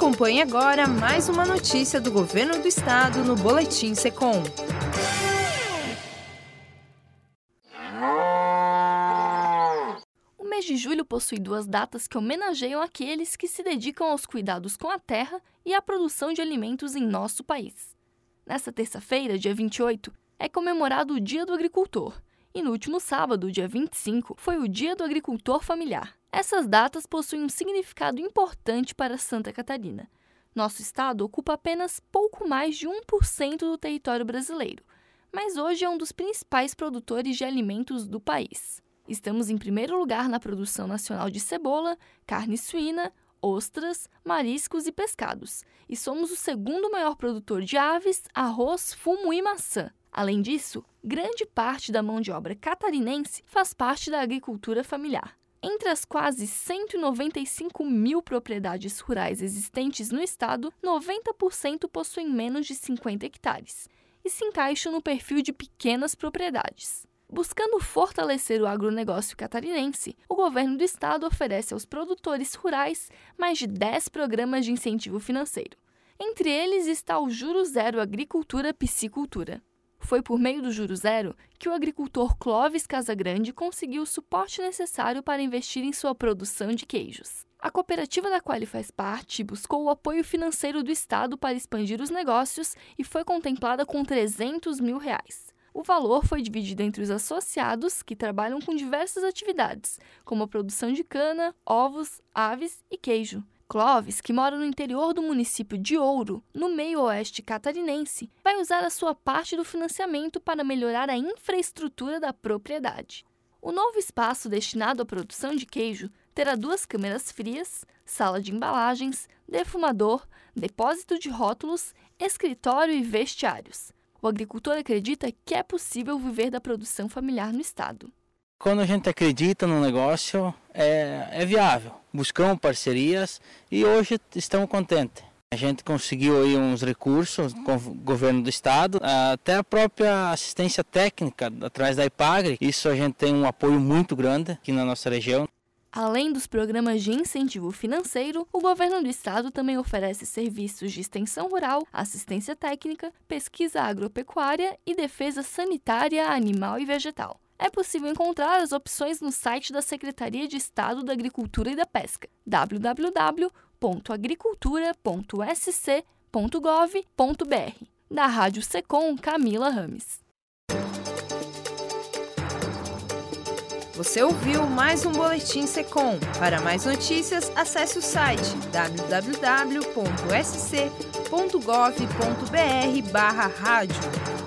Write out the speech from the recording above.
Acompanhe agora mais uma notícia do Governo do Estado no Boletim Secom. O mês de julho possui duas datas que homenageiam aqueles que se dedicam aos cuidados com a terra e à produção de alimentos em nosso país. Nesta terça-feira, dia 28, é comemorado o Dia do Agricultor, e no último sábado, dia 25, foi o Dia do Agricultor Familiar. Essas datas possuem um significado importante para Santa Catarina. Nosso estado ocupa apenas pouco mais de 1% do território brasileiro, mas hoje é um dos principais produtores de alimentos do país. Estamos em primeiro lugar na produção nacional de cebola, carne suína, ostras, mariscos e pescados, e somos o segundo maior produtor de aves, arroz, fumo e maçã. Além disso, grande parte da mão de obra catarinense faz parte da agricultura familiar. Entre as quase 195 mil propriedades rurais existentes no estado, 90% possuem menos de 50 hectares e se encaixam no perfil de pequenas propriedades. Buscando fortalecer o agronegócio catarinense, o governo do estado oferece aos produtores rurais mais de 10 programas de incentivo financeiro. Entre eles está o Juro Zero Agricultura Piscicultura. Foi por meio do Juro Zero que o agricultor Clóvis Casagrande conseguiu o suporte necessário para investir em sua produção de queijos. A cooperativa da qual ele faz parte buscou o apoio financeiro do Estado para expandir os negócios e foi contemplada com R$300 mil. O valor foi dividido entre os associados, que trabalham com diversas atividades, como a produção de cana, ovos, aves e queijo. Clóvis, que mora no interior do município de Ouro, no meio-oeste catarinense, vai usar a sua parte do financiamento para melhorar a infraestrutura da propriedade. O novo espaço destinado à produção de queijo terá 2 câmeras frias, sala de embalagens, defumador, depósito de rótulos, escritório e vestiários. O agricultor acredita que é possível viver da produção familiar no estado. Quando a gente acredita no negócio, é viável. Buscamos parcerias e hoje estamos contentes. A gente conseguiu aí uns recursos com o governo do estado, até a própria assistência técnica através da IPAGRE. Isso a gente tem um apoio muito grande aqui na nossa região. Além dos programas de incentivo financeiro, o governo do estado também oferece serviços de extensão rural, assistência técnica, pesquisa agropecuária e defesa sanitária animal e vegetal. É possível encontrar as opções no site da Secretaria de Estado da Agricultura e da Pesca, www.agricultura.sc.gov.br. Da Rádio Secom, Camila Rames. Você ouviu mais um Boletim Secom. Para mais notícias, acesse o site www.sc.gov.br/rádio.